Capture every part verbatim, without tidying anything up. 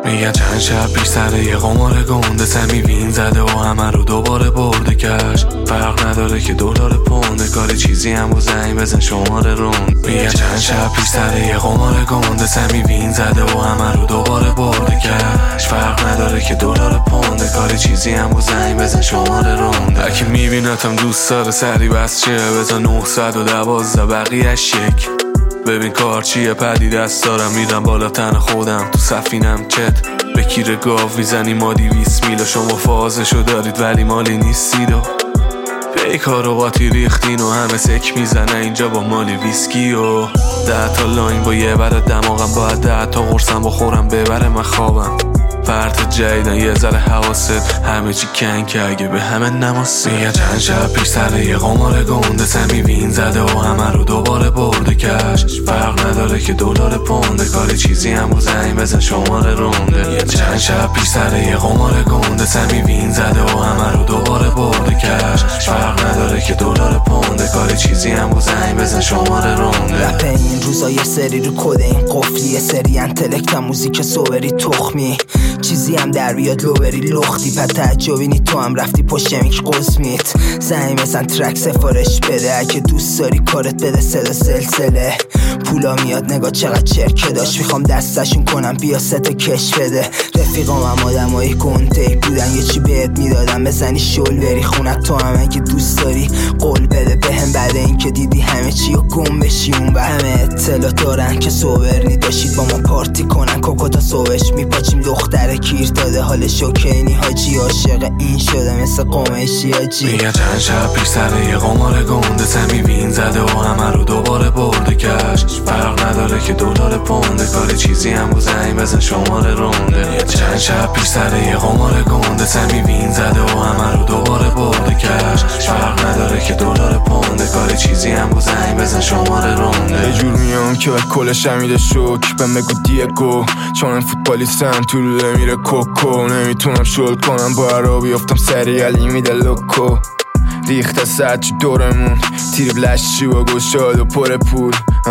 میگن چند شب پیش سر یه قمار گنده سمی وین زده و همه رو دوباره برده کش. فرق نداره که دلار پونده، کاری چیزی هم با زنگ بزن شماره روند. میگن چند شب پیش سر یه قمار گنده سمی وین زده و همه رو دوباره برده کش. فرق نداره که دلار پونده، کاری چیزی هم با زنگ بزن شماره روند. اگه میبینتم دوست داره سری بس چه بزن نهصد و دوازده بقیه‌اش یک. ببین کار چیه پدی دست دارم میرم بالا تن خودم تو سفینم چت. به کیر گاو میزنی ما دیویس میل و شما فازشو دارید ولی مالی نیستید و پیکار و قاطی ریختین و همه سک میزنه اینجا با مالی ویسکی و ده تا لاین با یه بره دماغم باید ده تا قرصم بخورم ببره من خوابم. فرد جدیدن یه ذره حواست همه چی کن که اگه به همه نماسه. میگن چند شب پیش سر یه قمار گنده سمی وین زده و همه رو دوباره برده کش. فرق نداره که دلار پونده، کاری چیزی هم با زنگ بزن شماره رونده. چند شب پیش سر یه قمار گنده سمی وین زده و همه رو دوباره برده کش. فرق نداره که دلار پونده، کاری چیزی هم با زنگ بزن شماره رونده. رپ این روزا یه سری رو کد این قفلی، یه سری انتلکت هم موزیک سوبری تخمی، چیزی هم در بیاد لو بری لختی. پس تعجبی نی تو هم رفتی پشت میک قسمیت زنگ بزن ترک سفارش بده. اگه دوست داری کارت بده صدا سلسله پولا میاد نگاه چقدر چرکه داشت. میخوام دستشون کنم بیا ستا کش بده. رفیقام هم آدمای گنده بودن یه چی بهت میدادم بزنی شل بری خونت. تو هم اگه دوست داری قول بده بهم بعد این که دیدی همه چی و گم بشی اون و همه اطلاع دارن که سوبرنی داشتید با ما پارتی کنن. کوکو تا صبحش میپاچیم دختر کیر داده حال شوکینی حاجی عاشق این شده مثل قمیشی حاجی. میگن چند شب پیش سر یه قمار گنده سمی وین زده و همه رو دوباره برده کش. فرق نداره که دلار پونده، کاری چیزی هم با زنگ بزن شماره رونده. چند شب پیش سر یه قمار گنده سمی وین زده و همه رو دوباره برده کش. فرق نداره که دلار پونده، کاری چیزی هم با زنگ بزن شماره رونده. یه جور میام که کلش همیده شوک به مگو دیگو چون این فوتبالیستم تو روله میره کوکو. نمیتونم شل کنم با عرا بیافتم سریعلی میده لوکو. ریخته سچ دورمون تیر لشی و گوشاد و پر پول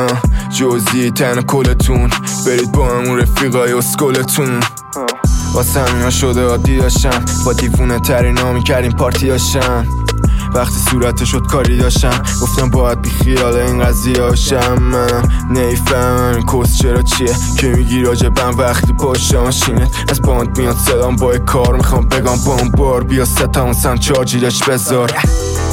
جوزی تن کلتون برید با همون رفیقای اسکلتون. واسه همینا شده عادی داشتم با دیوونه ترین ها میکردیم پارتی داشتم. وقتی صورت شد کاری داشتم گفتم باید بی خیال این قضیه هاشم. منم نیفهمم این کس چرا چیه که میگی راجبم وقتی پاشم ماشینت از باند میاد صدام با کار میخوام بگم با اون بار بیا ستمون سم چارجی داشت بذار.